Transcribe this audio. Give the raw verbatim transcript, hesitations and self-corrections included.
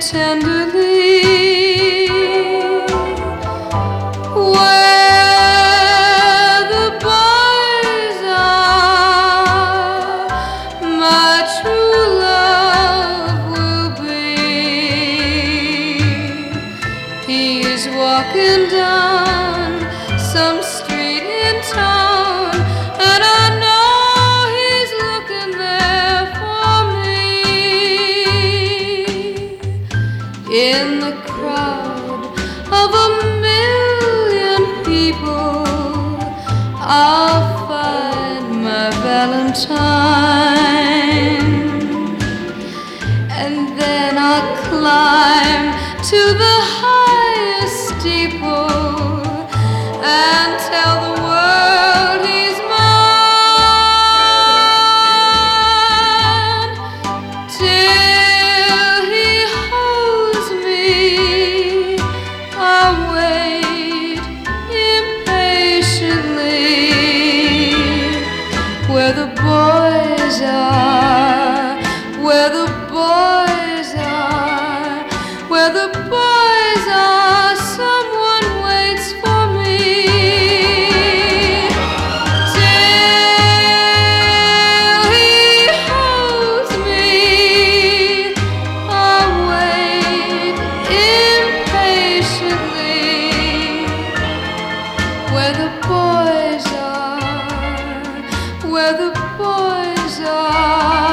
tenderly where the boys are. My true love will be. He is walking down some street in town, and I know he's looking there for me. In the crowd of a million people, I'll find my Valentine, and then I'll climb to the highest steeple and tell the world he's mine. Till he holds me, I'll wait impatiently where the boys are, where the boys are, where the boys are. Someone waits for me. Till he holds me, I'll wait impatiently where the boys are, where the boys are.